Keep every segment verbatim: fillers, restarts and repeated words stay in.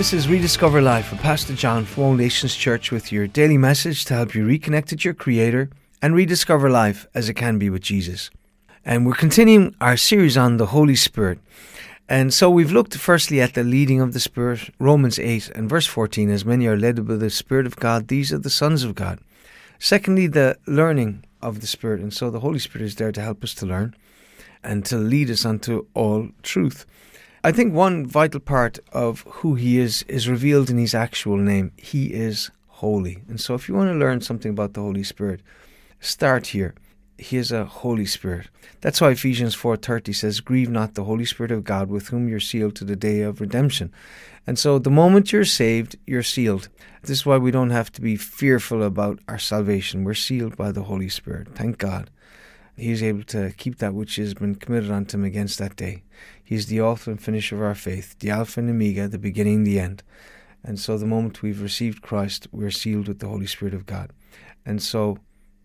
This is Rediscover Life with Pastor John from All Nations Church with your daily message to help you reconnect with your Creator and rediscover life as it can be with Jesus. And we're continuing our series on the Holy Spirit. And so we've looked firstly at the leading of the Spirit, Romans eight and verse fourteen, as many are led by the Spirit of God, these are the sons of God. Secondly, the learning of the Spirit. And so the Holy Spirit is there to help us to learn and to lead us unto all truth. I think one vital part of who he is is revealed in his actual name. He is holy. And so if you want to learn something about the Holy Spirit, start here. He is a Holy Spirit. That's why Ephesians four thirty says, "Grieve not the Holy Spirit of God, with whom you're sealed to the day of redemption." And so the moment you're saved, you're sealed. This is why we don't have to be fearful about our salvation. We're sealed by the Holy Spirit. Thank God. He is able to keep that which has been committed unto him against that day. He is the author and finisher of our faith, the Alpha and Omega, the beginning and the end. And so the moment we've received Christ, we're sealed with the Holy Spirit of God. And so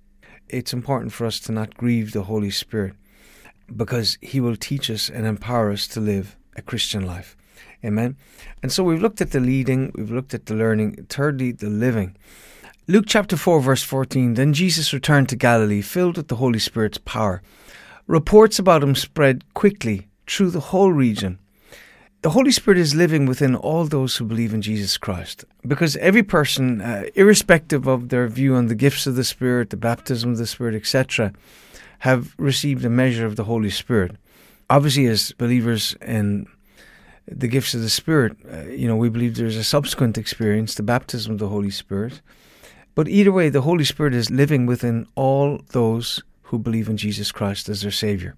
it's important for us to not grieve the Holy Spirit, because he will teach us and empower us to live a Christian life. Amen. And so we've looked at the leading, we've looked at the learning, thirdly, the living. Luke chapter four verse fourteen, "Then Jesus returned to Galilee, filled with the Holy Spirit's power. Reports about him spread quickly through the whole region." The Holy Spirit is living within all those who believe in Jesus Christ, because every person, uh, irrespective of their view on the gifts of the Spirit, the baptism of the Spirit, et cetera, have received a measure of the Holy Spirit. Obviously, as believers in the gifts of the Spirit, uh, you know, we believe there's a subsequent experience, the baptism of the Holy Spirit. But either way, the Holy Spirit is living within all those who believe in Jesus Christ as their Savior.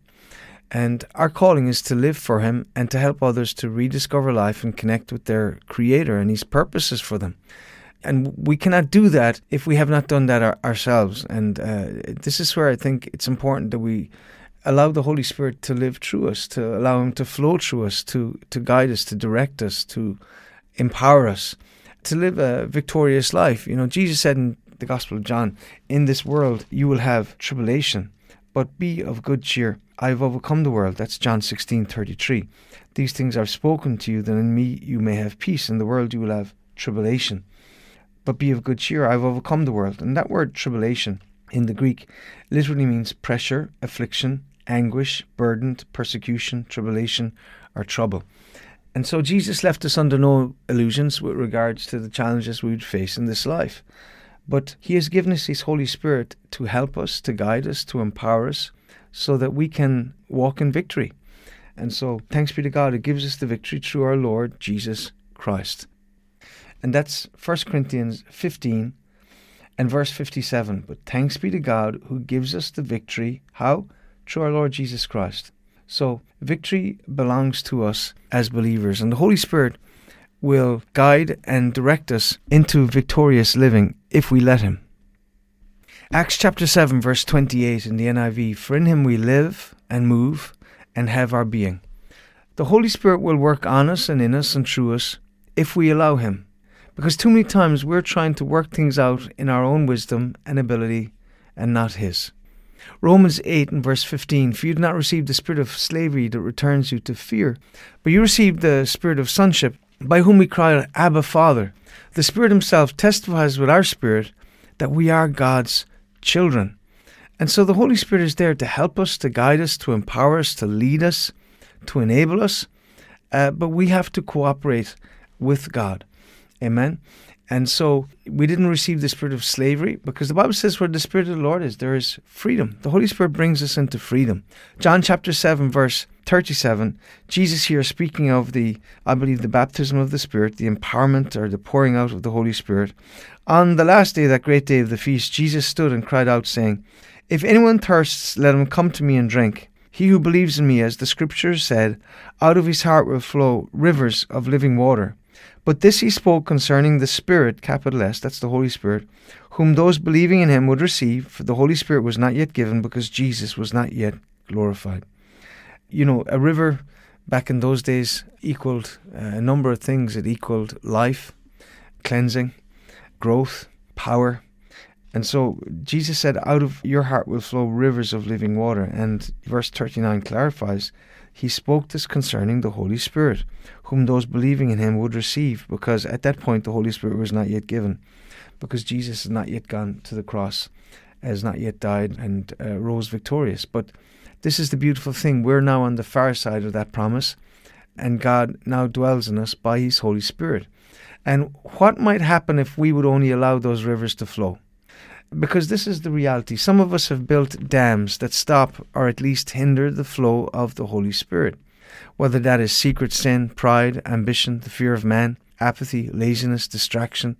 And our calling is to live for him and to help others to rediscover life and connect with their Creator and his purposes for them. And we cannot do that if we have not done that our, ourselves. And uh, this is where I think it's important that we allow the Holy Spirit to live through us, to allow him to flow through us, to, to guide us, to direct us, to empower us, to live a victorious life. You know, Jesus said in the Gospel of John, "In this world you will have tribulation, but be of good cheer. I have overcome the world." That's John sixteen thirty-three. "These things I've spoken to you, that in me you may have peace. In the world you will have tribulation, but be of good cheer. I've overcome the world." And that word tribulation in the Greek literally means pressure, affliction, anguish, burdened, persecution, tribulation, or trouble. And so Jesus left us under no illusions with regards to the challenges we would face in this life. But he has given us his Holy Spirit to help us, to guide us, to empower us, so that we can walk in victory. And so thanks be to God, who gives us the victory through our Lord Jesus Christ. And that's First Corinthians fifteen and verse fifty-seven. "But thanks be to God who gives us the victory." How? Through our Lord Jesus Christ. So victory belongs to us as believers, and the Holy Spirit will guide and direct us into victorious living if we let him. Acts chapter seven verse twenty-eight in the N I V, "For in him we live and move and have our being." The Holy Spirit will work on us and in us and through us if we allow him, because too many times we're trying to work things out in our own wisdom and ability and not his. Romans eight and verse fifteen, "For you did not receive the spirit of slavery that returns you to fear, but you received the spirit of sonship, by whom we cry out, Abba, Father." The Spirit himself testifies with our spirit that we are God's children. And so the Holy Spirit is there to help us, to guide us, to empower us, to lead us, to enable us. Uh, but we have to cooperate with God. Amen. And so we didn't receive the spirit of slavery, because the Bible says where the Spirit of the Lord is, there is freedom. The Holy Spirit brings us into freedom. John chapter seven, verse thirty-seven, Jesus here speaking of the, I believe, the baptism of the Spirit, the empowerment or the pouring out of the Holy Spirit. "On the last day, that great day of the feast, Jesus stood and cried out, saying, If anyone thirsts, let him come to me and drink. He who believes in me, as the Scriptures said, out of his heart will flow rivers of living water. But this he spoke concerning the Spirit," capital S, that's the Holy Spirit, "whom those believing in him would receive, for the Holy Spirit was not yet given, because Jesus was not yet glorified." You know, a river back in those days equaled uh, a number of things. It equaled life, cleansing, growth, power. And so Jesus said, out of your heart will flow rivers of living water. And verse thirty-nine clarifies he spoke this concerning the Holy Spirit, whom those believing in him would receive, because at that point the Holy Spirit was not yet given, because Jesus has not yet gone to the cross, has not yet died and uh, rose victorious. But this is the beautiful thing. We're now on the far side of that promise, and God now dwells in us by his Holy Spirit. And what might happen if we would only allow those rivers to flow? Because this is the reality. Some of us have built dams that stop or at least hinder the flow of the Holy Spirit. Whether that is secret sin, pride, ambition, the fear of man, apathy, laziness, distraction.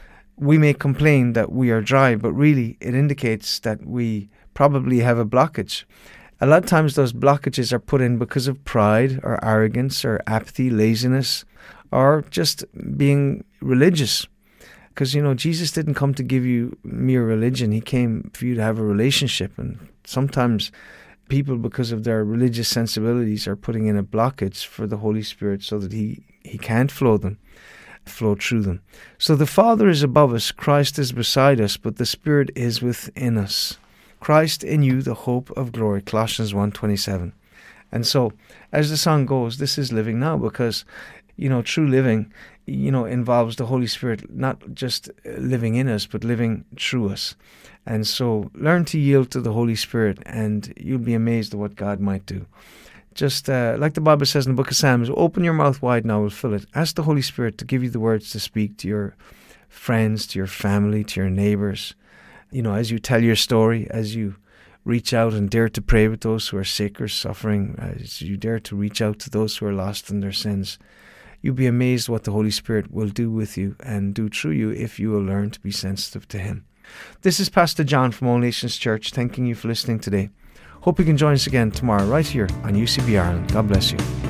We may complain that we are dry, but really it indicates that we probably have a blockage. A lot of times those blockages are put in because of pride or arrogance or apathy, laziness, or just being religious. Because, you know, Jesus didn't come to give you mere religion. He came for you to have a relationship. And sometimes people, because of their religious sensibilities, are putting in a blockage for the Holy Spirit so that he, he can't flow them, flow through them. So the Father is above us, Christ is beside us, but the Spirit is within us. Christ in you, the hope of glory, Colossians one twenty-seven. And so, as the song goes, this is living now, because, you know, true living, you know, involves the Holy Spirit not just living in us, but living through us. And so, learn to yield to the Holy Spirit, and you'll be amazed at what God might do. Just uh, like the Bible says in the book of Psalms, open your mouth wide and I will fill it. Ask the Holy Spirit to give you the words to speak to your friends, to your family, to your neighbors. You know, as you tell your story, as you reach out and dare to pray with those who are sick or suffering, as you dare to reach out to those who are lost in their sins, you'll be amazed what the Holy Spirit will do with you and do through you if you will learn to be sensitive to him. This is Pastor John from All Nations Church, thanking you for listening today. Hope you can join us again tomorrow right here on U C B Ireland. God bless you.